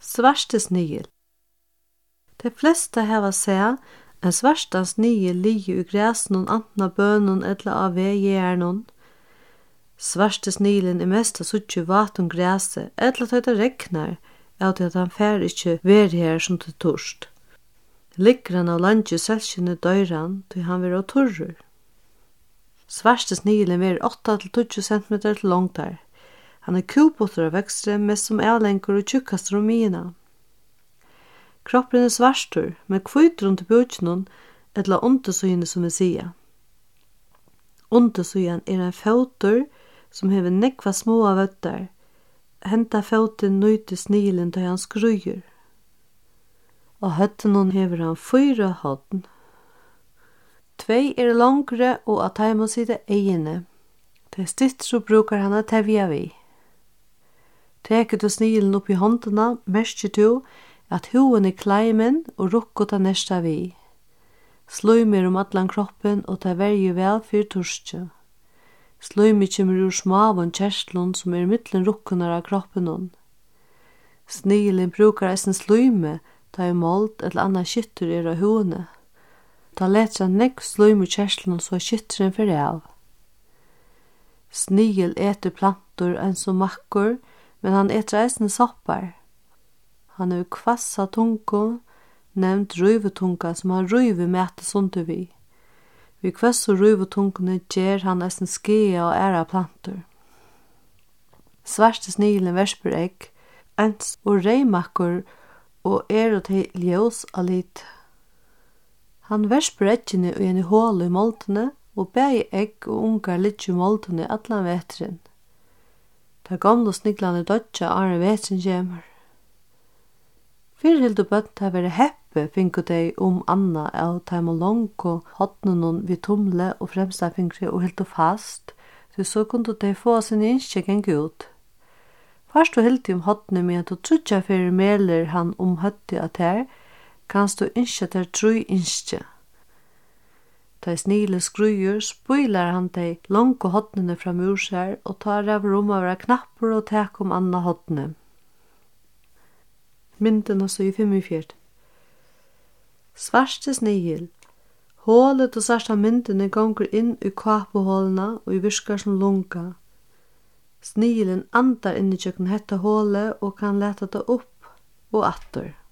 Svarte snigil. De flesta hava seg en svarta snigil ligger i græsnon, antna bønun eller av vegjernon. Svarte snigilin mest að suttje vatum græse, eller at det regnar, av til at han fer ikkje veri her som til torst. Ligger han av landje selskjene døyran, til han vil ha torrur. Svarte snigilin ver 8-20 cm til longtar. Han kubotur av vekstre, mest som avlengur og tjukkastur mina. Kroppen svartur, med kvitur under bukjnon, eller undersøyene som vi sier. Undersøyen en føtur som hever nekva små vøttar. Henta føtten nøyte snigilin da han skrujer. Og høttenon hever han 4 hodn. 2 langre og at han må sitte egene. Til stytru brukar han at tevja vi. Teker du snigilin opp i håndena, merker du at hoen kleimen og rukkot av nesta vi. Sløymer atlan kroppen og ta verju vel fyr torskje. Sløymer kjemur ur smavon kjerslun som mittlen rukkunar av kroppen. Snigilin brukar eisen sløyme ta i mold eller anna skyttur av hoene. Ta letra nekv sløymer kjerslun så skyttren fyrir av. Snigil eter plantur enn som makkur, men han eter eisen soppar. Han er kvassa tungo, nevnt røyvetunga som han røyve mæte sundu vi. Vi kvassa røyvetungene gjer han eisen skea og æra plantur. Svarte snigilin versper egg, ens og reimakkur og og til ljós alit. Han versper eggene og en i hål i moltene, og bægi egg og ungar litt i moltene atlan vetren. Ta gamle sniglane dødja arne vetren kjemur. Fyrhildu bønt har vært heppe finko dei anna av taimo longo hotnenon vid tumle og fremsta fingre og hildu fast, så kundu dei få sin innskje gengge ut. Først og hildi hotne med at du trutja fyrir meler han høtti at her, kanst du innskje der 3 innskje. Ta snigile skrujer spoilar han dei longo hotnene fram ur seg og tar av rom av knappur og tek anna hotne. Mynden og så i 45. Svarte snigil. Hålet og svarta myndene gonger inn i kvapohålena og i virkar som lunga. Snigilen andar inn i kjøkken hetta hålet og kan leta det opp og atter.